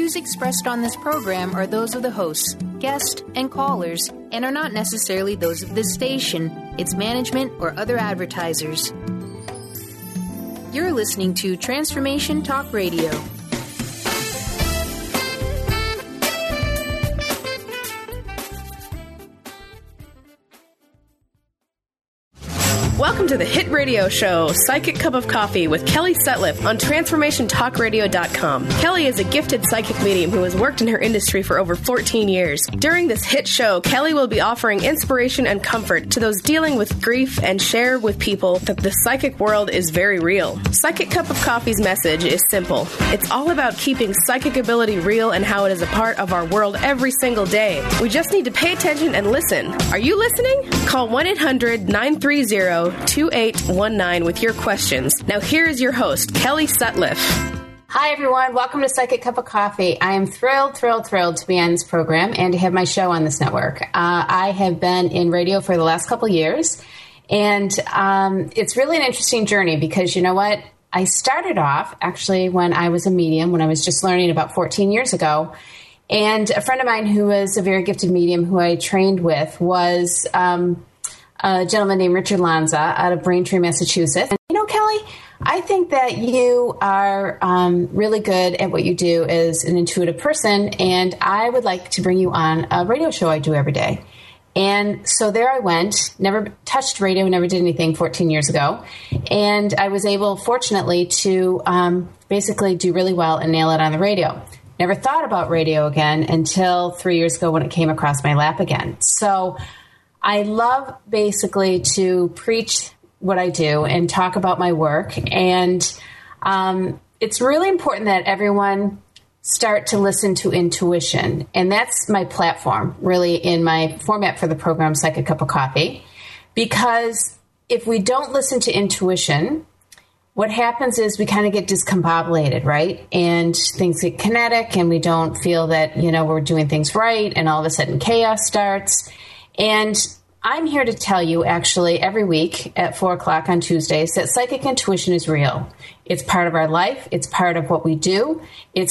views expressed on this program are those of the hosts, guests, and callers, and are not necessarily those of this station, its management, or other advertisers. You're listening to Transformation Talk Radio. Welcome to the hit radio show, Psychic Cup of Coffee with Kelly Sutliff on TransformationTalkRadio.com. Kelly is a gifted psychic medium who has worked in her industry for over 14 years. During this hit show, Kelly will be offering inspiration and comfort to those dealing with grief and share with people that the psychic world is very real. Psychic Cup of Coffee's message is simple. It's all about keeping psychic ability real and how it is a part of our world every single day. We just need to pay attention and listen. Are you listening? Call 1-800-930-2819 with your questions. Now here is your host, Kelly Sutliff. Hi, everyone. Welcome to Psychic Cup of Coffee. I am thrilled to be on this program and to have my show on this network. I have been in radio for the last couple years, and it's really an interesting journey because you know what? I started off actually when I was a medium, when I was just learning about 14 years ago. And a friend of mine who was a very gifted medium who I trained with was a gentleman named Richard Lanza out of Braintree, Massachusetts. And, you know, Kelly, I think that you are really good at what you do as an intuitive person, and I would like to bring you on a radio show I do every day. And so there I went, never touched radio, never did anything 14 years ago. And I was able, fortunately, to basically do really well and nail it on the radio. Never thought about radio again until 3 years ago when it came across my lap again. So I love basically to preach what I do and talk about my work. And it's really important that everyone start to listen to intuition. And that's my platform, really, in my format for the program, Psychic Cup of Coffee. Because if we don't listen to intuition, what happens is we kind of get discombobulated, right? And things get kinetic and we don't feel that, you know, we're doing things right. And all of a sudden chaos starts. And I'm here to tell you, actually, every week at 4 o'clock on Tuesdays that psychic intuition is real. It's part of our life. It's part of what we do. It's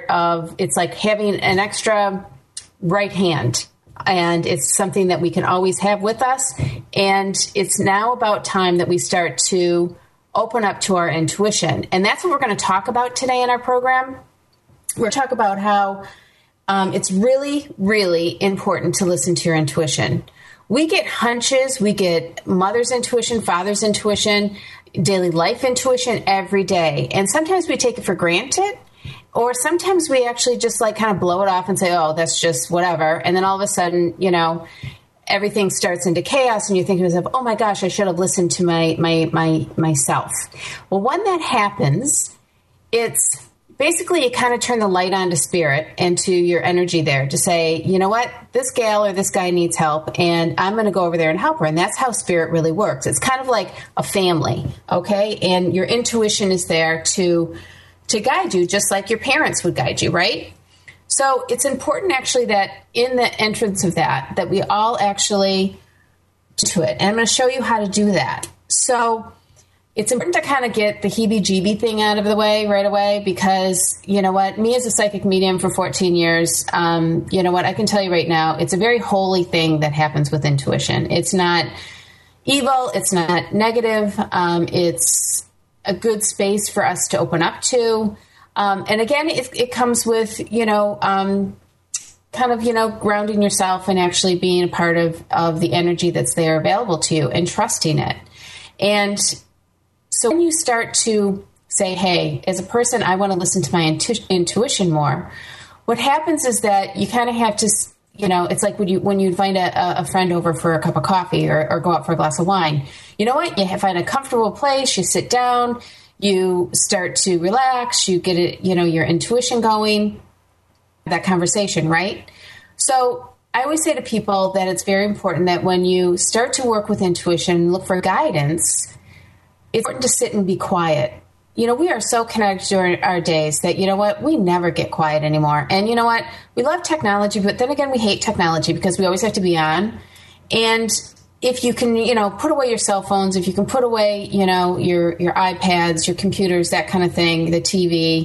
like having an extra right hand. And it's something that we can always have with us. And it's now about time that we start to open up to our intuition. And that's what we're going to talk about today in our program. We're going to talk about how it's really, really important to listen to your intuition. We get hunches, we get mother's intuition, father's intuition, daily life intuition every day. And sometimes we take it for granted, or sometimes we actually just like kind of blow it off and say, oh, that's just whatever. And then all of a sudden, you know, everything starts into chaos and you think to yourself, oh my gosh, I should have listened to myself. Well, when that happens, it's basically you kind of turn the light on to spirit and to your energy there to say, you know what, this gal or this guy needs help and I'm going to go over there and help her. And that's how spirit really works. It's kind of like a family, okay? And your intuition is there to guide you just like your parents would guide you, right? So it's important actually that in the entrance of that we all actually do it. And I'm going to show you how to do that. So it's important to kind of get the heebie-jeebie thing out of the way right away because, you know what, me as a psychic medium for 14 years, you know what, I can tell you right now, it's a very holy thing that happens with intuition. It's not evil. It's not negative. It's a good space for us to open up to. And again, it comes with, you know, kind of, you know, grounding yourself and actually being a part of the energy that's there available to you and trusting it. And so when you start to say, hey, as a person, I want to listen to my intuition more, what happens is that you kind of have to, you know, it's like when you invite a friend over for a cup of coffee or go out for a glass of wine. You know what? You find a comfortable place, you sit down, you start to relax, you get it, you know, your intuition going, that conversation, right? So I always say to people that it's very important that when you start to work with intuition, look for guidance, it's important to sit and be quiet. You know, we are so connected during our days that, you know what, we never get quiet anymore. And you know what, we love technology, but then again, we hate technology because we always have to be on. And if you can, you know, put away your cell phones, if you can put away, you know, your iPads, your computers, that kind of thing, the TV,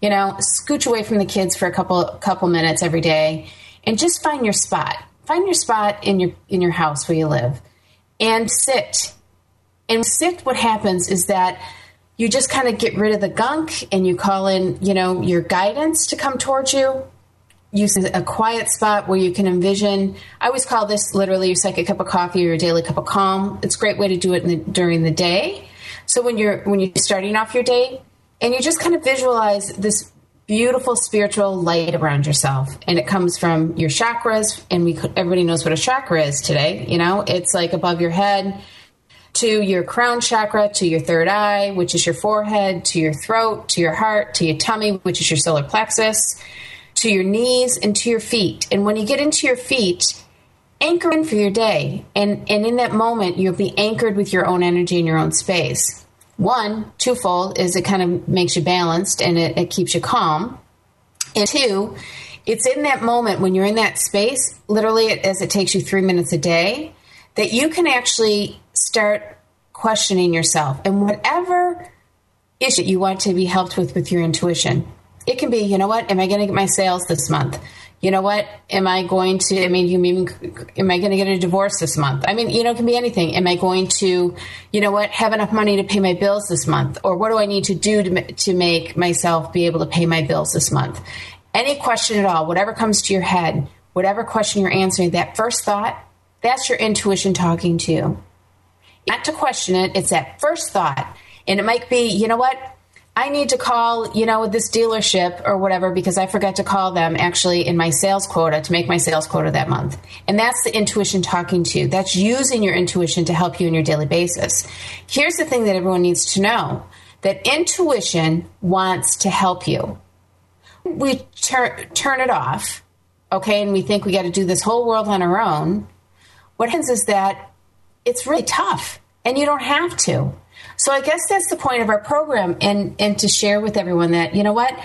scooch away from the kids for a couple minutes every day and just find your spot. Find your spot in your house where you live and sit. And what happens is that you just kind of get rid of the gunk and you call in, your guidance to come towards you. Use a quiet spot where you can envision. I always call this literally your psychic cup of coffee or your daily cup of calm. It's a great way to do it during the day. So when you're starting off your day and you just kind of visualize this beautiful spiritual light around yourself, and it comes from your chakras, and everybody knows what a chakra is today. It's like above your head to your crown chakra, to your third eye, which is your forehead, to your throat, to your heart, to your tummy, which is your solar plexus, to your knees, and to your feet. And when you get into your feet, anchor in for your day. And in that moment, you'll be anchored with your own energy in your own space. One, twofold, is it kind of makes you balanced and it keeps you calm. And two, it's in that moment when you're in that space, literally as it takes you 3 minutes a day, that you can actually start questioning yourself and whatever issue you want to be helped with your intuition. It can be, am I going to get my sales this month? Am I going to get a divorce this month? It can be anything. Am I going to, have enough money to pay my bills this month? Or what do I need to do to make myself be able to pay my bills this month? Any question at all, whatever comes to your head, whatever question you're answering, that first thought, that's your intuition talking to you. Not to question it, it's that first thought. And it might be, I need to call, this dealership or whatever because I forgot to call them actually in my sales quota to make my sales quota that month. And that's the intuition talking to you. That's using your intuition to help you on your daily basis. Here's the thing that everyone needs to know, that intuition wants to help you. We turn it off, okay, and we think we got to do this whole world on our own. What happens is that it's really tough and you don't have to. So I guess that's the point of our program and to share with everyone that,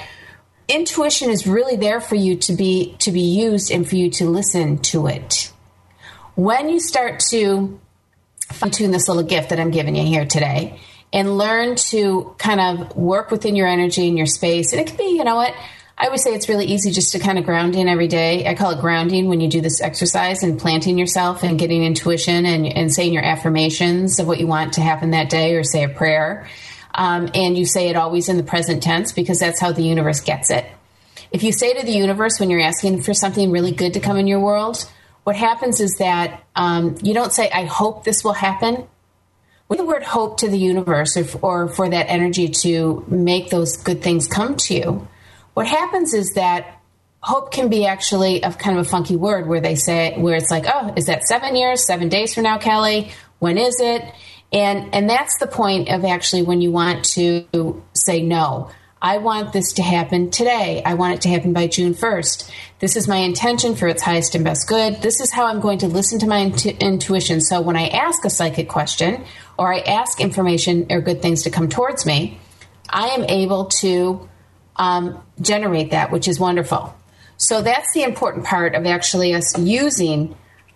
intuition is really there for you to be used and for you to listen to it. When you start to fine-tune this little gift that I'm giving you here today and learn to kind of work within your energy and your space, and it can be, I would say it's really easy just to kind of ground in every day. I call it grounding when you do this exercise and planting yourself and getting intuition and saying your affirmations of what you want to happen that day, or say a prayer. And you say it always in the present tense because that's how the universe gets it. If you say to the universe when you're asking for something really good to come in your world, what happens is that you don't say, I hope this will happen. With the word hope to the universe or for that energy to make those good things come to you, what happens is that hope can be actually a kind of a funky word where it's like, oh, is that 7 years, 7 days from now, Kelly? When is it? And that's the point of actually when you want to say, no, I want this to happen today. I want it to happen by June 1st. This is my intention for its highest and best good. This is how I'm going to listen to my intuition. So when I ask a psychic question or I ask information or good things to come towards me, I am able to generate that, which is wonderful. So that's the important part of actually us using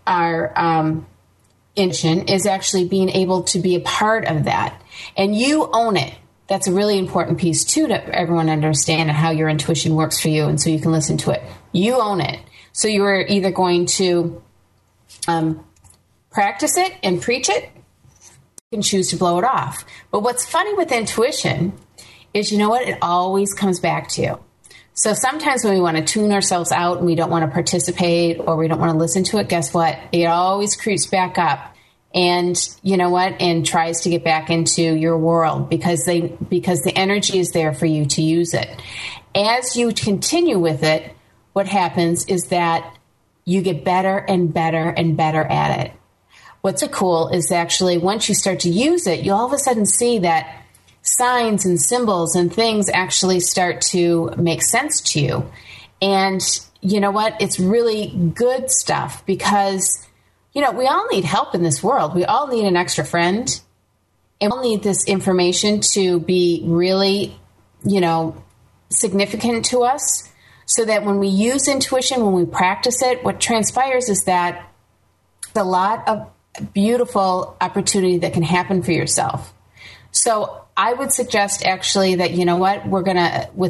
our intuition, is actually being able to be a part of that. And you own it. That's a really important piece, too, to everyone understand how your intuition works for you, and so you can listen to it. You own it. So you're either going to practice it and preach it, you can choose to blow it off. But what's funny with intuition is, it always comes back to you. So sometimes when we want to tune ourselves out and we don't want to participate or we don't want to listen to it, guess what? It always creeps back up and, and tries to get back into your world because the energy is there for you to use it. As you continue with it, what happens is that you get better and better and better at it. What's so cool is actually once you start to use it, you all of a sudden see that signs and symbols and things actually start to make sense to you. And you know what? It's really good stuff because, we all need help in this world. We all need an extra friend. And we all need this information to be really, significant to us so that when we use intuition, when we practice it, what transpires is that a lot of beautiful opportunity that can happen for yourself. So I would suggest actually that, you know what, you're going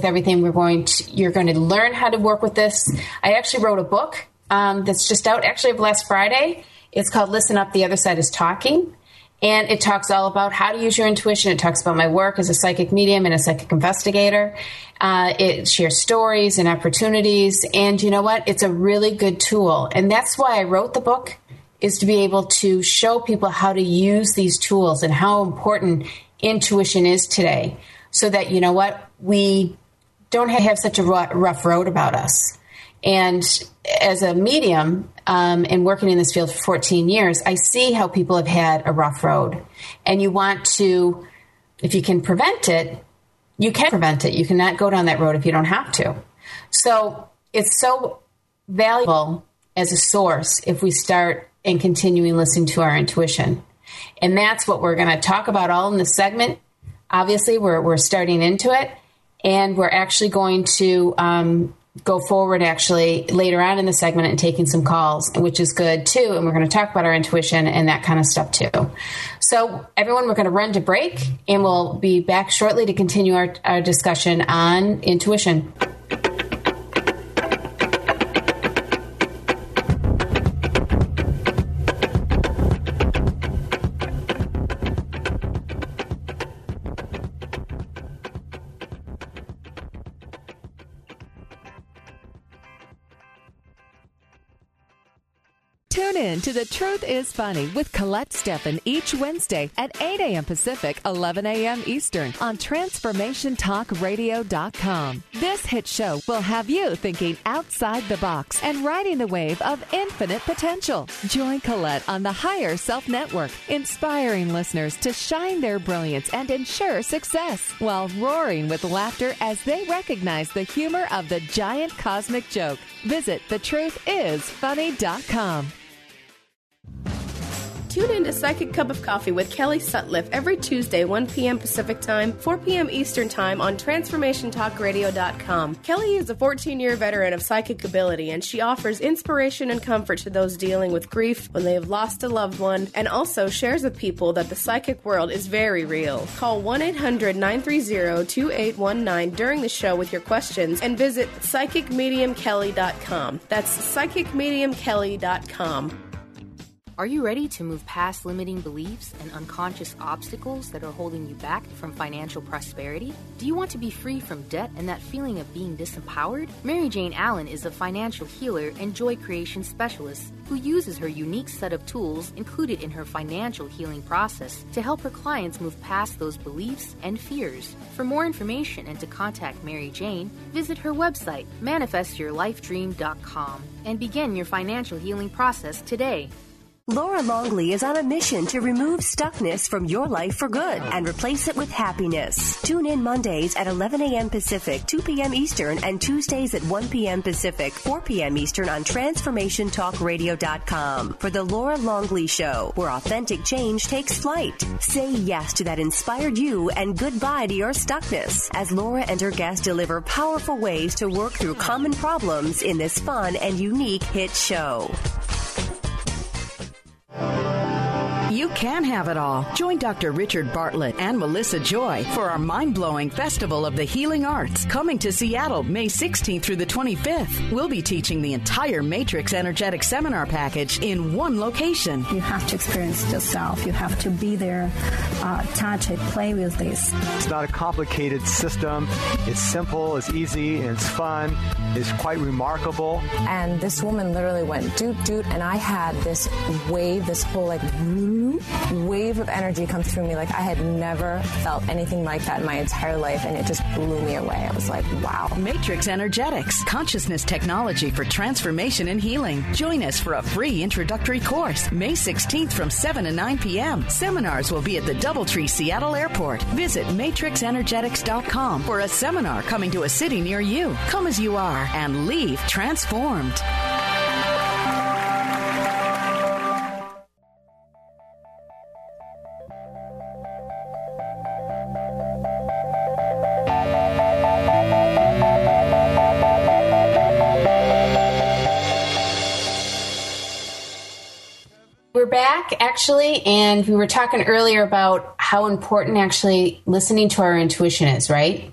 to learn how to work with this. I actually wrote a book that's just out actually of last Friday. It's called Listen Up, The Other Side is Talking. And it talks all about how to use your intuition. It talks about my work as a psychic medium and a psychic investigator. It shares stories and opportunities. And you know what? It's a really good tool. And that's why I wrote the book, is to be able to show people how to use these tools and how important intuition is today, so that, you know what, we don't have such a rough road about us. And as a medium and working in this field for 14 years, I see how people have had a rough road. And you want to, if you can prevent it, you can prevent it. You cannot go down that road if you don't have to. So it's so valuable as a source if we start and continuing listening to our intuition. And that's what we're going to talk about all in this segment. Obviously, we're starting into it, and we're actually going to go forward actually later on in the segment and taking some calls, which is good too. And we're going to talk about our intuition and that kind of stuff too. So everyone, we're going to run to break, and we'll be back shortly to continue our discussion on intuition. Tune in to The Truth is Funny with Colette Steffen each Wednesday at 8 a.m. Pacific, 11 a.m. Eastern on TransformationTalkRadio.com. This hit show will have you thinking outside the box and riding the wave of infinite potential. Join Colette on the Higher Self Network, inspiring listeners to shine their brilliance and ensure success while roaring with laughter as they recognize the humor of the giant cosmic joke. Visit thetruthисfunny.com. Tune in to Psychic Cup of Coffee with Kelly Sutliff every Tuesday, 1 p.m. Pacific Time, 4 p.m. Eastern Time on TransformationTalkRadio.com. Kelly is a 14-year veteran of psychic ability, and she offers inspiration and comfort to those dealing with grief when they have lost a loved one, and also shares with people that the psychic world is very real. Call 1-800-930-2819 during the show with your questions, and visit PsychicMediumKelly.com. That's PsychicMediumKelly.com. Are you ready to move past limiting beliefs and unconscious obstacles that are holding you back from financial prosperity? Do you want to be free from debt and that feeling of being disempowered? Mary Jane Allen is a financial healer and joy creation specialist who uses her unique set of tools included in her financial healing process to help her clients move past those beliefs and fears. For more information and to contact Mary Jane, visit her website, manifestyourlifedream.com, and begin your financial healing process today. Laura Longley is on a mission to remove stuckness from your life for good and replace it with happiness. Tune in Mondays at 11 a.m. Pacific, 2 p.m. Eastern, and Tuesdays at 1 p.m. Pacific, 4 p.m. Eastern on TransformationTalkRadio.com for The Laura Longley Show, where authentic change takes flight. Say yes to that inspired you and goodbye to your stuckness as Laura and her guests deliver powerful ways to work through common problems in this fun and unique hit show. You can have it all. Join Dr. Richard Bartlett and Melissa Joy for our mind-blowing Festival of the Healing Arts coming to Seattle May 16th through the 25th. We'll be teaching the entire Matrix Energetic Seminar package in one location. You have to experience it yourself. You have to be there, touch it, play with this. It's not a complicated system. It's simple, it's easy, and it's fun. It's quite remarkable. And this woman literally went doot, doot, and I had this wave, this whole wave of energy come through me. Like I had never felt anything like that in my entire life, and it just blew me away. I was like, wow. Matrix Energetics, consciousness technology for transformation and healing. Join us for a free introductory course, May 16th from 7 to 9 p.m. Seminars will be at the Doubletree Seattle Airport. Visit matrixenergetics.com for a seminar coming to a city near you. Come as you are and leave transformed. We're back, actually, and we were talking earlier about how important actually listening to our intuition is, right?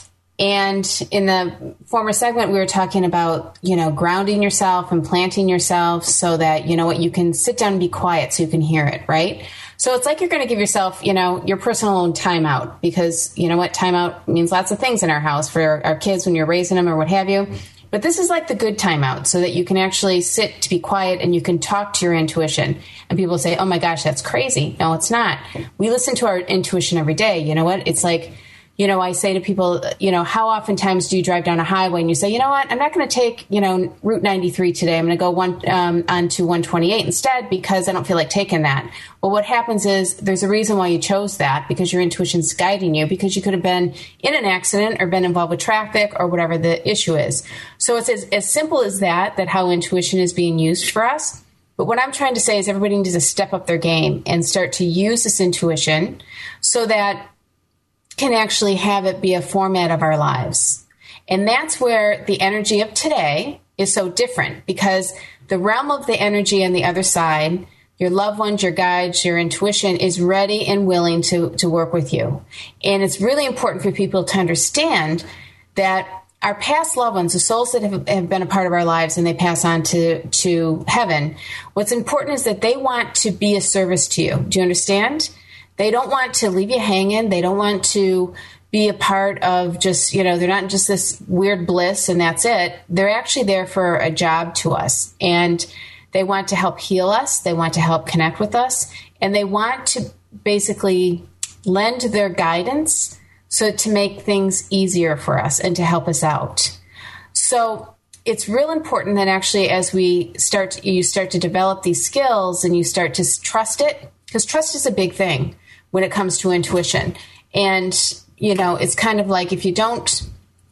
And in the former segment, we were talking about, grounding yourself and planting yourself so that, you can sit down and be quiet so you can hear it, right? So it's like you're going to give yourself, your personal timeout, because timeout means lots of things in our house for our kids when you're raising them or what have you. But this is like the good timeout, so that you can actually sit to be quiet and you can talk to your intuition. And people say, oh my gosh, that's crazy. No, it's not. We listen to our intuition every day. You know what? It's like, I say to people, how oftentimes do you drive down a highway and you say, you know what, I'm not going to take, Route 93 today. I'm going to go onto 128 instead because I don't feel like taking that. Well, what happens is there's a reason why you chose that, because your intuition's guiding you, because you could have been in an accident or been involved with traffic or whatever the issue is. So it's as simple as that how intuition is being used for us. But what I'm trying to say is everybody needs to step up their game and start to use this intuition so that can actually have it be a format of our lives. And that's where the energy of today is so different, because the realm of the energy on the other side, your loved ones, your guides, your intuition is ready and willing to work with you. And it's really important for people to understand that our past loved ones, the souls that have been a part of our lives and they pass on to heaven, what's important is that they want to be a service to you. Do you understand? They don't want to leave you hanging. They don't want to be a part of just, they're not just this weird bliss and that's it. They're actually there for a job to us. And they want to help heal us. They want to help connect with us. And they want to basically lend their guidance so to make things easier for us and to help us out. So it's real important that actually as you start to develop these skills and you start to trust it, because trust is a big thing when it comes to intuition. And, it's kind of like if you don't,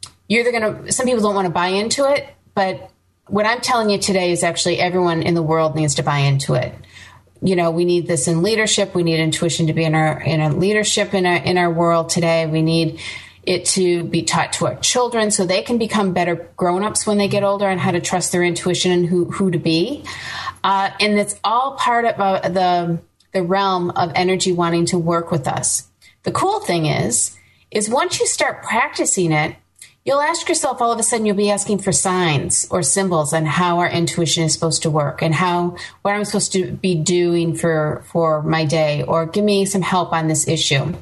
some people don't want to buy into it, but what I'm telling you today is actually everyone in the world needs to buy into it. We need this in leadership. We need intuition to be in our leadership in our world today. We need it to be taught to our children so they can become better grown-ups when they get older and how to trust their intuition and who to be. And it's all part of the realm of energy wanting to work with us. The cool thing is once you start practicing it, you'll ask yourself, all of a sudden you'll be asking for signs or symbols on how our intuition is supposed to work and what I'm supposed to be doing for my day, or give me some help on this issue.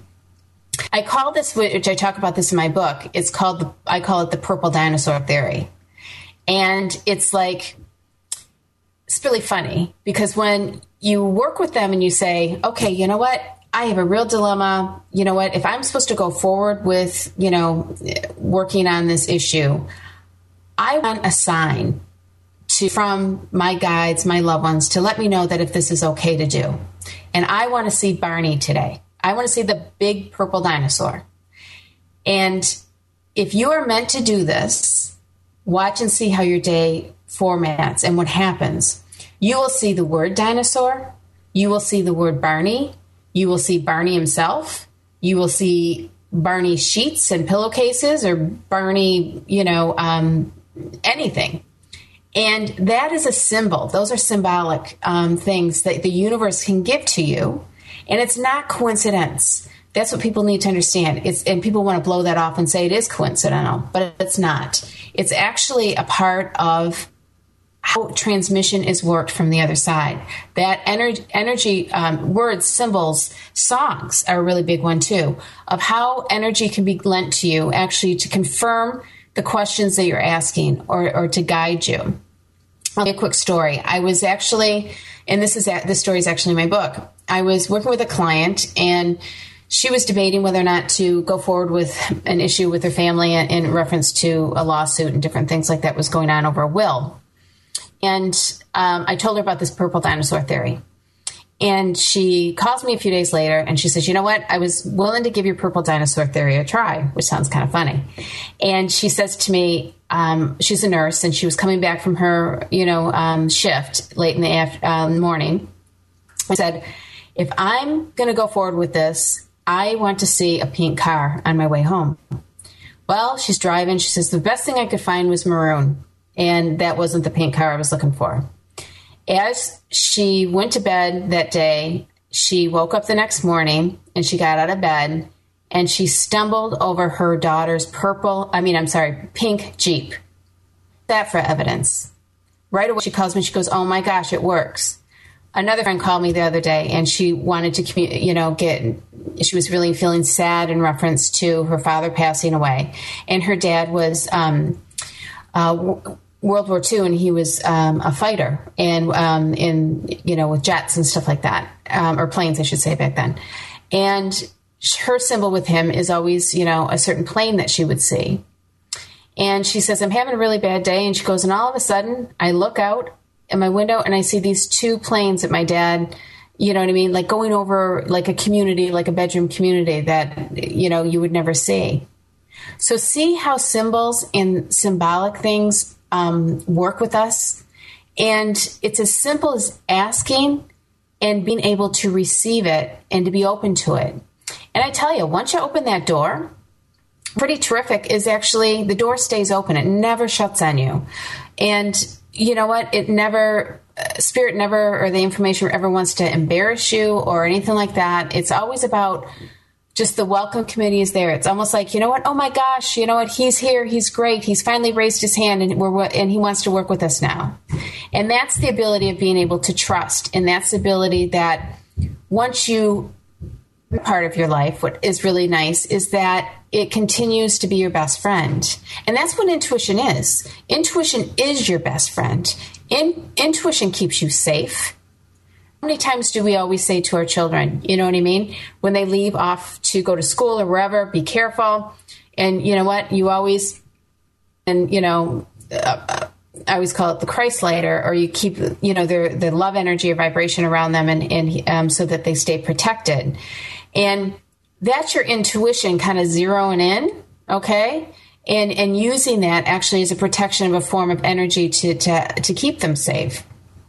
I call this, which I talk about this in my book, I call it the purple dinosaur theory. And it's really funny, because when you work with them and you say, okay, you know what? I have a real dilemma. You know what? If I'm supposed to go forward with, working on this issue, I want a sign from my guides, my loved ones, to let me know that if this is okay to do. And I want to see Barney today. I want to see the big purple dinosaur. And if you are meant to do this, watch and see how your day formats and what happens. You will see the word dinosaur. You will see the word Barney. You will see Barney himself. You will see Barney sheets and pillowcases, or Barney, anything. And that is a symbol. Those are symbolic things that the universe can give to you. And it's not coincidence. That's what people need to understand. And people want to blow that off and say it is coincidental, but it's not. It's actually a part of how transmission is worked from the other side. That energy, words, symbols, songs are a really big one too, of how energy can be lent to you actually to confirm the questions that you're asking or to guide you. I'll give you a quick story. I was actually, and this story is actually in my book, I was working with a client and she was debating whether or not to go forward with an issue with her family in reference to a lawsuit and different things like that was going on over a will. And I told her about this purple dinosaur theory. And she calls me a few days later and she says, you know what? I was willing to give your purple dinosaur theory a try, which sounds kind of funny. And she says to me, she's a nurse and she was coming back from her, shift late in the morning. I said, if I'm going to go forward with this, I want to see a pink car on my way home. Well, she's driving. She says, the best thing I could find was maroon. And that wasn't the pink car I was looking for. As she went to bed that day, she woke up the next morning and she got out of bed and she stumbled over her daughter's pink Jeep. That for evidence. Right away she calls me, she goes, oh my gosh, it works. Another friend called me the other day and she wanted to, she was really feeling sad in reference to her father passing away. And her dad was World War II, and he was a fighter and with jets and stuff like that, or planes, I should say, back then. And her symbol with him is always, a certain plane that she would see. And she says, I'm having a really bad day. And she goes, and all of a sudden I look out in my window and I see these two planes that my dad, like going over like a community, like a bedroom community that, you would never see. So see how symbols and symbolic things work with us. And it's as simple as asking and being able to receive it and to be open to it. And I tell you, once you open that door, pretty terrific is actually the door stays open. It never shuts on you. And you know what? Spirit never, or the information ever wants to embarrass you or anything like that. It's always about just the welcome committee is there. It's almost like, oh my gosh, he's here. He's great. He's finally raised his hand and he wants to work with us now. And that's the ability of being able to trust. And that's the ability that once you part of your life, what is really nice is that it continues to be your best friend. And that's what intuition is. Intuition is your best friend. Intuition keeps you safe. How many times do we always say to our children, you know what I mean? When they leave off to go to school or wherever, be careful. And you know what? You always, I always call it the Christ lighter, or you keep, the love energy or vibration around them and so that they stay protected. And that's your intuition kind of zeroing in, okay? And using that actually as a protection of a form of energy to keep them safe.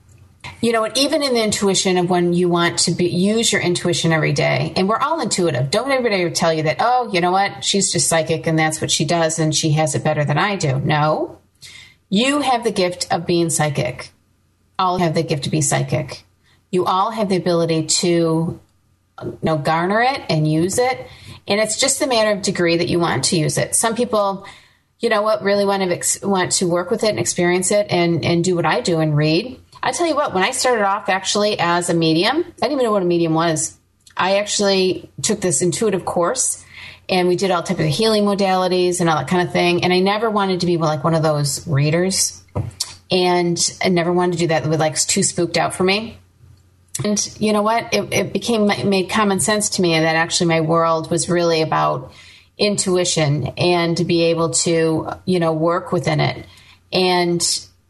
Even in the intuition of when you want to use your intuition every day, and we're all intuitive. Don't everybody tell you that, oh, you know what, she's just psychic and that's what she does and she has it better than I do. No, you have the gift of being psychic. All have the gift to be psychic. You all have the ability to garner it and use it. And it's just a matter of degree that you want to use it. Some people, really want to work with it and experience it and do what I do and read. I tell you what, when I started off actually as a medium, I didn't even know what a medium was. I actually took this intuitive course and we did all types of healing modalities and all that kind of thing. And I never wanted to be like one of those readers. And I never wanted to do that. It was too spooked out for me. And you know what? It made common sense to me that actually my world was really about intuition and to be able to, work within it. And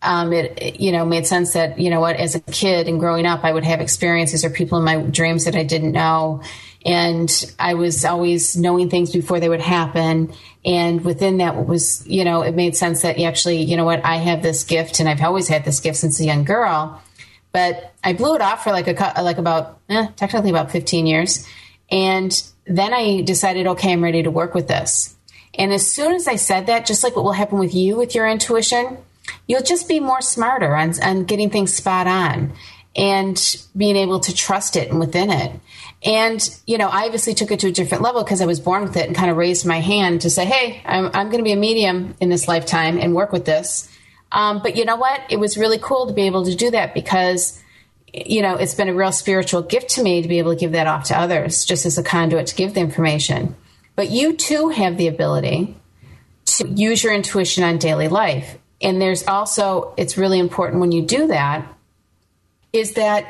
it made sense that, as a kid and growing up, I would have experiences or people in my dreams that I didn't know. And I was always knowing things before they would happen. And within that was, it made sense that actually, I have this gift and I've always had this gift since a young girl. But I blew it off for technically about 15 years. And then I decided, okay, I'm ready to work with this. And as soon as I said that, just like what will happen with you with your intuition, you'll just be more smarter on getting things spot on and being able to trust it and within it. And, I obviously took it to a different level because I was born with it and kind of raised my hand to say, hey, I'm going to be a medium in this lifetime and work with this. But you know what? It was really cool to be able to do that because, it's been a real spiritual gift to me to be able to give that off to others just as a conduit to give the information. But you too have the ability to use your intuition on daily life. And there's also, it's really important when you do that, is that,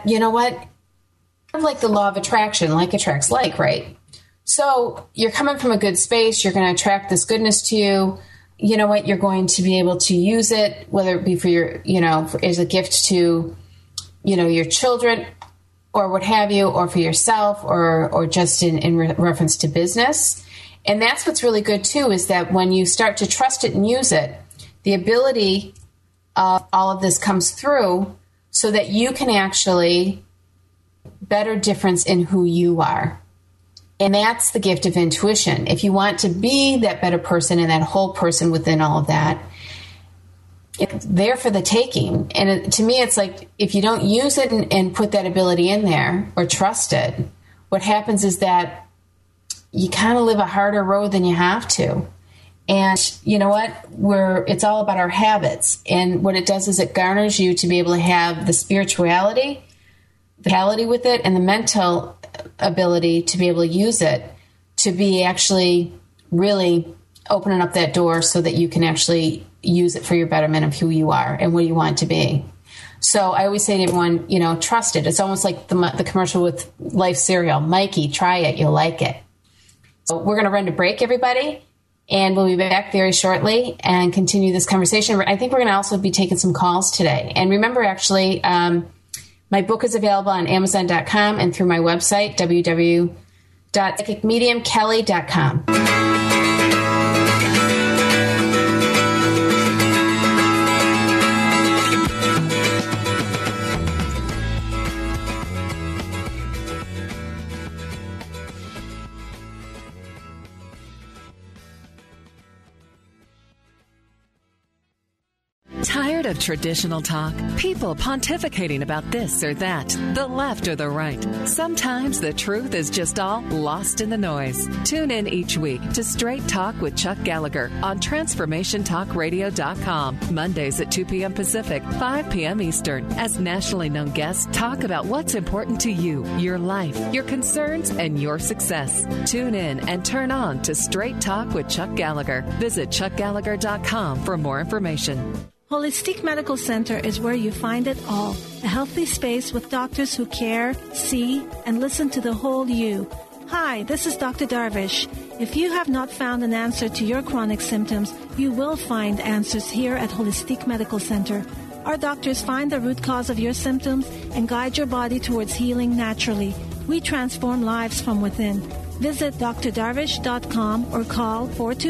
like the law of attraction, like attracts like, right? So you're coming from a good space, you're going to attract this goodness to you. You know what? You're going to be able to use it, whether it be for your, as a gift to, your children or what have you, or for yourself or just in reference to business. And that's what's really good too, is that when you start to trust it and use it, the ability of all of this comes through so that you can actually better difference in who you are. And that's the gift of intuition. If you want to be that better person and that whole person within all of that, it's there for the taking. And to me, it's like if you don't use it and put that ability in there or trust it, what happens is that you kind of live a harder road than you have to. And you know what? It's all about our habits. And what it does is it garners you to be able to have the spirituality, the reality with it, and the mental ability to be able to use it to be actually really opening up that door so that you can actually use it for your betterment of who you are and what you want to be. So I always say to everyone, trust it. It's almost like the commercial with Life cereal. Mikey, try it. You'll like it. So we're going to run to break, everybody, and we'll be back very shortly and continue this conversation. I think we're going to also be taking some calls today. And remember, actually, my book is available on Amazon.com and through my website, www.psychicmediumkelly.com. Tired of traditional talk? People pontificating about this or that, the left or the right. Sometimes the truth is just all lost in the noise. Tune in each week to Straight Talk with Chuck Gallagher on TransformationTalkRadio.com. Mondays at 2 p.m. Pacific, 5 p.m. Eastern, as nationally known guests talk about what's important to you, your life, your concerns, and your success. Tune in and turn on to Straight Talk with Chuck Gallagher. Visit ChuckGallagher.com for more information. Holistic Medical Center is where you find it all. A healthy space with doctors who care, see, and listen to the whole you. Hi, this is Dr. Darvish. If you have not found an answer to your chronic symptoms, you will find answers here at Holistic Medical Center. Our doctors find the root cause of your symptoms and guide your body towards healing naturally. We transform lives from within. Visit drdarvish.com or call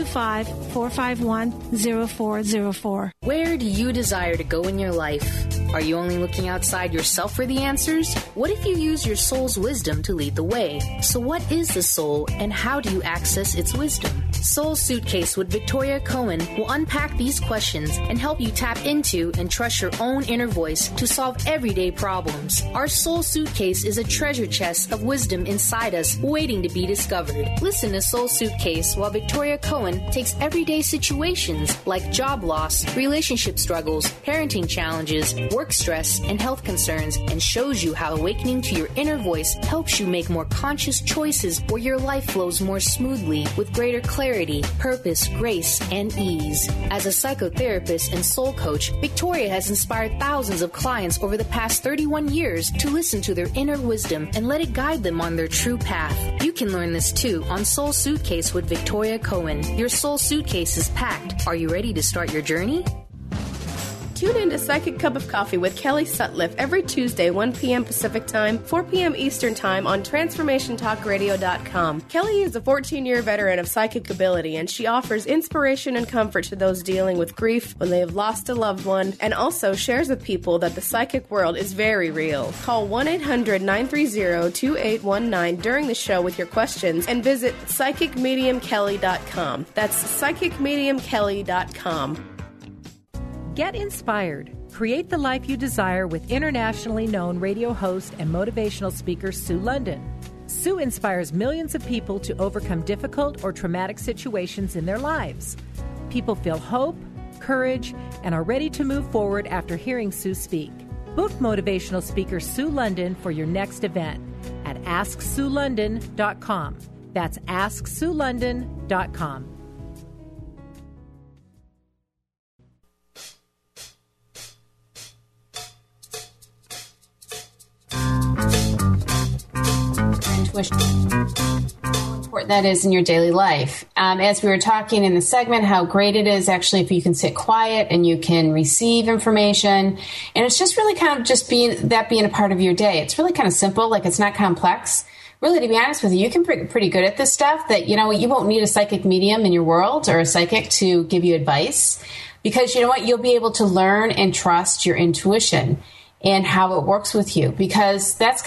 425-451-0404. Where do you desire to go in your life? Are you only looking outside yourself for the answers? What if you use your soul's wisdom to lead the way? So what is the soul and how do you access its wisdom? Soul Suitcase with Victoria Cohen will unpack these questions and help you tap into and trust your own inner voice to solve everyday problems. Our Soul Suitcase is a treasure chest of wisdom inside us waiting to be discovered. Listen to Soul Suitcase while Victoria Cohen takes everyday situations like job loss, relationship struggles, parenting challenges, work stress, and health concerns and shows you how awakening to your inner voice helps you make more conscious choices where your life flows more smoothly with greater clarity, purpose, grace, and ease. As a psychotherapist and soul coach, Victoria has inspired thousands of clients over the past 31 years to listen to their inner wisdom and let it guide them on their true path. You can learn this too on Soul Suitcase with Victoria Cohen. Your soul suitcase is packed. Are you ready to start your journey? Tune in to Psychic Cup of Coffee with Kelly Sutliff every Tuesday, 1 p.m. Pacific Time, 4 p.m. Eastern Time on TransformationTalkRadio.com. Kelly is a 14-year veteran of psychic ability, and she offers inspiration and comfort to those dealing with grief when they have lost a loved one, and also shares with people that the psychic world is very real. Call 1-800-930-2819 during the show with your questions, and visit PsychicMediumKelly.com. That's PsychicMediumKelly.com. Get inspired. Create the life you desire with internationally known radio host and motivational speaker Sue London. Sue inspires millions of people to overcome difficult or traumatic situations in their lives. People feel hope, courage, and are ready to move forward after hearing Sue speak. Book motivational speaker Sue London for your next event at AskSueLondon.com. That's AskSueLondon.com. How important that is in your daily life. As we were talking in the segment, how great it is actually if you can sit quiet and you can receive information. And it's just really kind of just being a part of your day. It's really kind of simple, like it's not complex. Really, to be honest with you, you can be pretty good at this stuff that, you know, you won't need a psychic medium in your world or a psychic to give you advice because, you know what, you'll be able to learn and trust your intuition and how it works with you because that's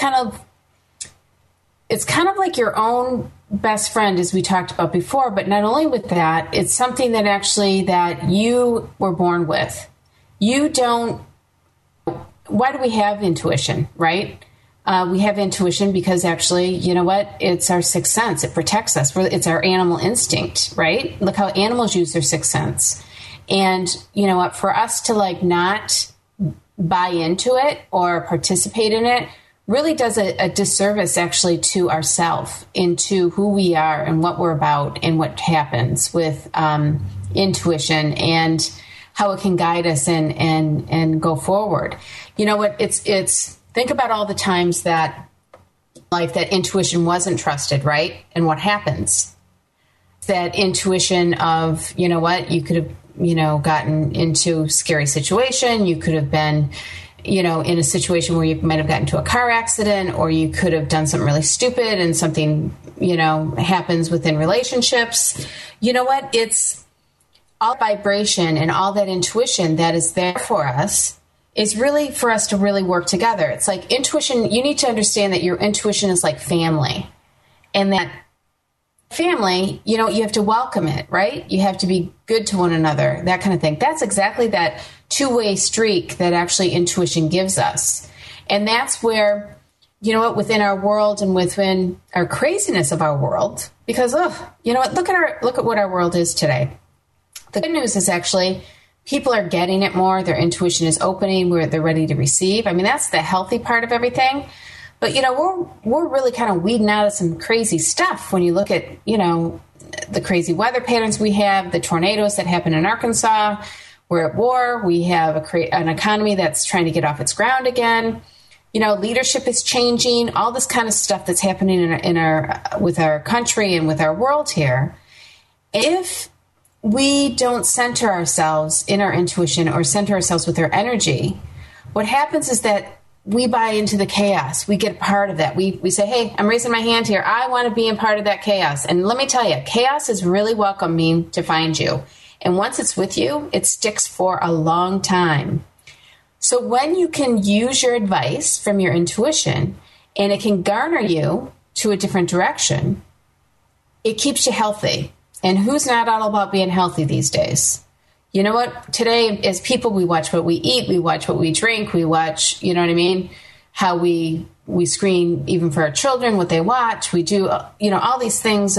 it's kind of like your own best friend, as we talked about before, but not only with that, it's something that actually that you were born with. why do we have intuition, right? We have intuition because actually, you know what? It's our sixth sense. It protects us. It's our animal instinct, right? Look how animals use their sixth sense. And you know what? For us to like not buy into it or participate in it really does a disservice actually to ourselves, into who we are and what we're about and what happens with intuition and how it can guide us and go forward. You know what? It's think about all the times that life that intuition wasn't trusted, right? And what happens? That intuition of, you know what, you could have, you know, gotten into a scary situation. You could have been, you know, in a situation where you might have gotten into a car accident, or you could have done something really stupid and something, you know, happens within relationships. You know what? It's all vibration and all that intuition that is there for us is really for us to really work together. It's like intuition. You need to understand that your intuition is like family, and that family, you know, you have to welcome it, right? You have to be good to one another, that kind of thing. That's exactly that two-way streak that actually intuition gives us. And that's where, you know what, within our world and within our craziness of our world, because, you know what, look at what our world is today. The good news is actually people are getting it more. Their intuition is opening where they're ready to receive. I mean, that's the healthy part of everything. But, you know, we're really kind of weeding out of some crazy stuff when you look at, you know, the crazy weather patterns we have, the tornadoes that happen in Arkansas. We're at war. We have an economy that's trying to get off its ground again. You know, leadership is changing, all this kind of stuff that's happening with our country and with our world here. If we don't center ourselves in our intuition or center ourselves with our energy, what happens is that we buy into the chaos. We get a part of that. We say, hey, I'm raising my hand here. I want to be a part of that chaos. And let me tell you, chaos is really welcoming to find you. And once it's with you, it sticks for a long time. So when you can use your advice from your intuition and it can garner you to a different direction, it keeps you healthy. And who's not all about being healthy these days? You know what? Today, as people, we watch what we eat, we watch what we drink, we watch, you know what I mean? How we screen even for our children, what they watch. We do, you know, all these things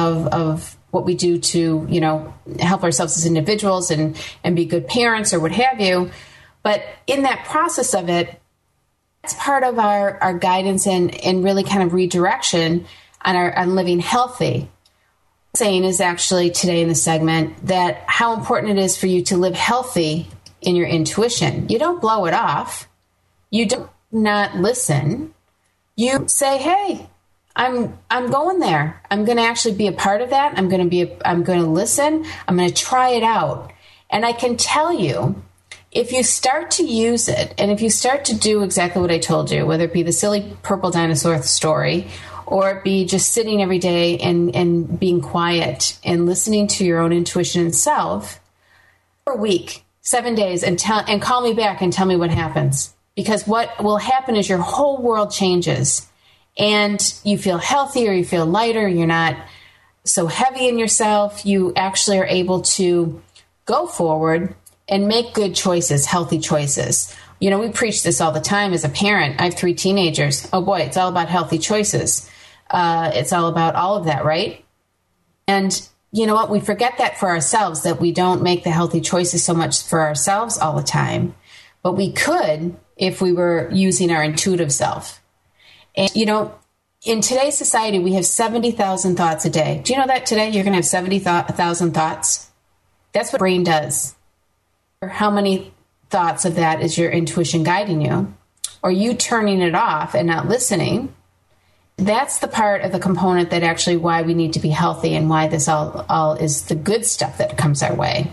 of what we do to, you know, help ourselves as individuals and be good parents or what have you. But in that process of it, that's part of our guidance and really kind of redirection on living healthy. Saying is actually today in the segment that how important it is for you to live healthy in your intuition. You don't blow it off. You don't not listen. You say, hey, I'm going there. I'm going to actually be a part of that. I'm going to listen. I'm going to try it out. And I can tell you, if you start to use it and if you start to do exactly what I told you, whether it be the silly purple dinosaur story or it be just sitting every day and being quiet and listening to your own intuition and self for a week, 7 days, and call me back and tell me what happens. Because what will happen is your whole world changes and you feel healthier, you feel lighter, you're not so heavy in yourself. You actually are able to go forward and make good choices, healthy choices. You know, we preach this all the time as a parent. I have 3 teenagers. Oh boy, it's all about healthy choices. It's all about all of that, right? And you know what? We forget that for ourselves, that we don't make the healthy choices so much for ourselves all the time. But we could if we were using our intuitive self. And, you know, in today's society, we have 70,000 thoughts a day. Do you know that today you're going to have 70,000 thoughts? That's what the brain does. How many thoughts of that is your intuition guiding you? Or you turning it off and not listening? That's the part of the component that actually why we need to be healthy and why this all is the good stuff that comes our way.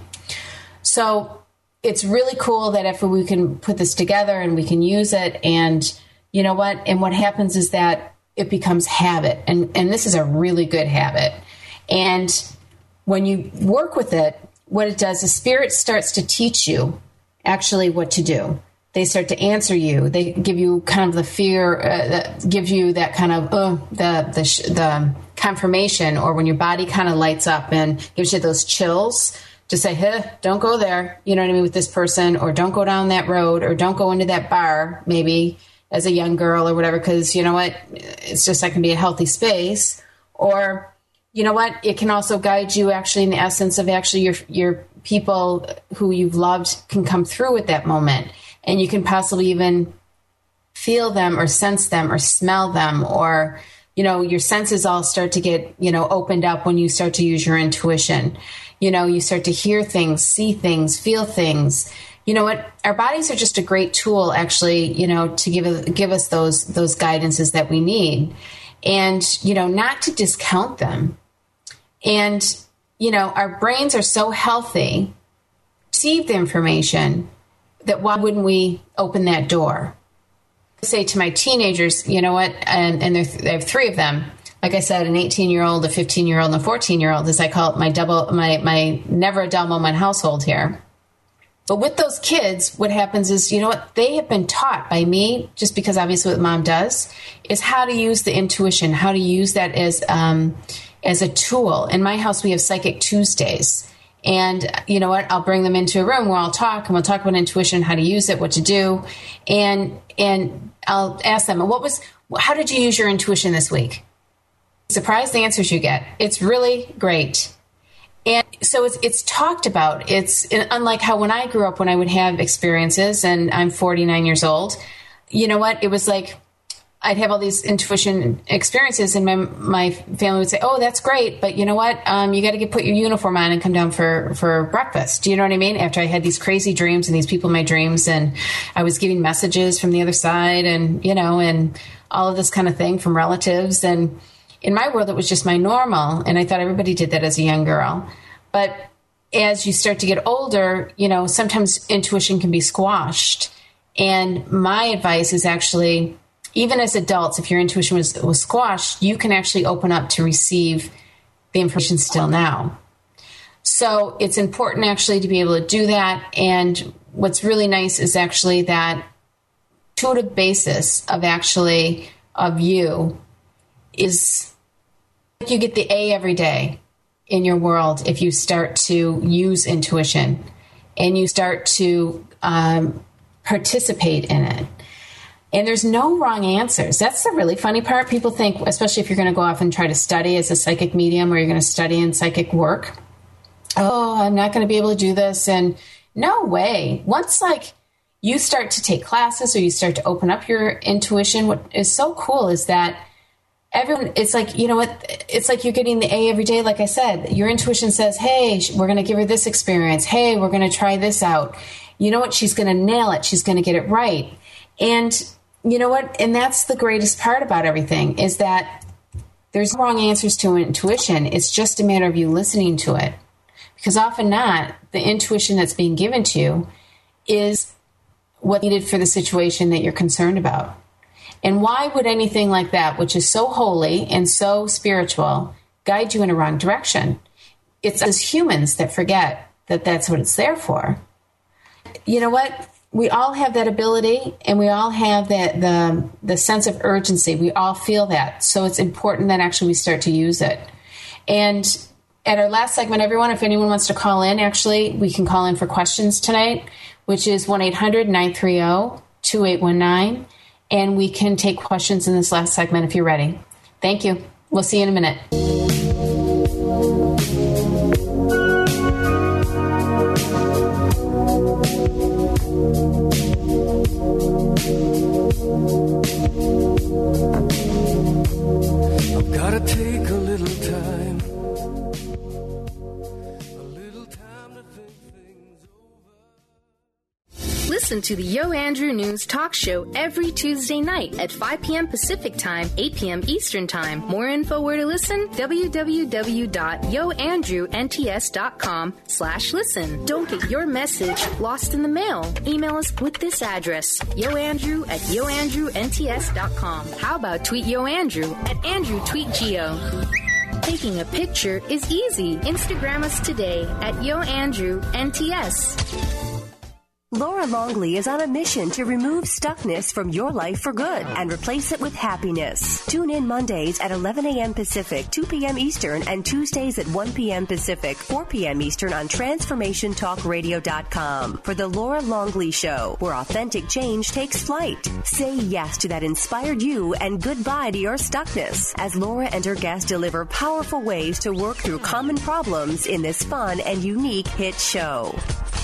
So it's really cool that if we can put this together and we can use it, and you know what? And what happens is that it becomes habit. And this is a really good habit. And when you work with it, what it does is spirit starts to teach you actually what to do. They start to answer you. They give you kind of the fear, that gives you that kind of the confirmation, or when your body kind of lights up and gives you those chills to say, hey, don't go there, you know what I mean, with this person, or don't go down that road, or don't go into that bar, maybe as a young girl or whatever, because you know what, it's just not going to be a healthy space. Or, you know what, it can also guide you actually in the essence of actually your people who you've loved can come through at that moment. And you can possibly even feel them or sense them or smell them, or, you know, your senses all start to get, you know, opened up when you start to use your intuition. You know, you start to hear things, see things, feel things. You know what? Our bodies are just a great tool, actually, you know, to give us those guidances that we need. And, you know, not to discount them. And, you know, our brains are so healthy, receive the information, that why wouldn't we open that door? I say to my teenagers, you know what, and I have 3 of them. Like I said, an 18-year-old, a 15-year-old, and a 14-year-old, as I call it, my never a dull moment household here. But with those kids, what happens is, you know what, they have been taught by me, just because obviously what mom does, is how to use the intuition, how to use that as a tool. In my house, we have Psychic Tuesdays. And you know what, I'll bring them into a room where I'll talk, and we'll talk about intuition, how to use it, what to do. And I'll ask them, how did you use your intuition this week? Surprise the answers you get. It's really great. And so it's talked about. It's unlike how when I grew up, when I would have experiences, and I'm 49 years old, you know what, it was like, I'd have all these intuition experiences, and my family would say, oh, that's great, but you know what? You got to put your uniform on and come down for breakfast. Do you know what I mean? After I had these crazy dreams and these people in my dreams, and I was getting messages from the other side, and, you know, and all of this kind of thing from relatives. And in my world, it was just my normal. And I thought everybody did that as a young girl. But as you start to get older, you know, sometimes intuition can be squashed. And my advice is actually, even as adults, if your intuition was squashed, you can actually open up to receive the information still now. So it's important actually to be able to do that. And what's really nice is actually that intuitive basis of you is you get the A every day in your world if you start to use intuition and you start to participate in it. And there's no wrong answers. That's the really funny part. People think, especially if you're going to go off and try to study as a psychic medium, or you're going to study in psychic work, oh, I'm not going to be able to do this. And no way. Once you start to take classes, or you start to open up your intuition, what is so cool is that everyone, it's like, you know what, it's like you're getting the A every day. Like I said, your intuition says, hey, we're going to give her this experience. Hey, we're going to try this out. You know what? She's going to nail it. She's going to get it right. And you know what? And that's the greatest part about everything, is that there's no wrong answers to intuition. It's just a matter of you listening to it. Because often not, the intuition that's being given to you is what's needed for the situation that you're concerned about. And why would anything like that, which is so holy and so spiritual, guide you in a wrong direction? It's us humans that forget that that's what it's there for. You know what? We all have that ability, and we all have that the sense of urgency. We all feel that. So it's important that actually we start to use it. And at our last segment, everyone, if anyone wants to call in, actually, we can call in for questions tonight, which is 1-800-930-2819. And we can take questions in this last segment if you're ready. Thank you. We'll see you in a minute. I've got to take a little time. Listen to the Yo Andrew News Talk Show every Tuesday night at 5 p.m. Pacific Time, 8 p.m. Eastern Time. More info where to listen? www.yoandrewnts.com/listen. Don't get your message lost in the mail. Email us with this address, yoandrew@yoandrewnts.com. How about tweet Yo Andrew at AndrewTweetGeo? Taking a picture is easy. Instagram us today at YoAndrewNTS. Laura Longley is on a mission to remove stuckness from your life for good and replace it with happiness. Tune in Mondays at 11 a.m. Pacific, 2 p.m. Eastern, and Tuesdays at 1 p.m. Pacific, 4 p.m. Eastern on TransformationTalkRadio.com for The Laura Longley Show, where authentic change takes flight. Say yes to that inspired you and goodbye to your stuckness as Laura and her guests deliver powerful ways to work through common problems in this fun and unique hit show.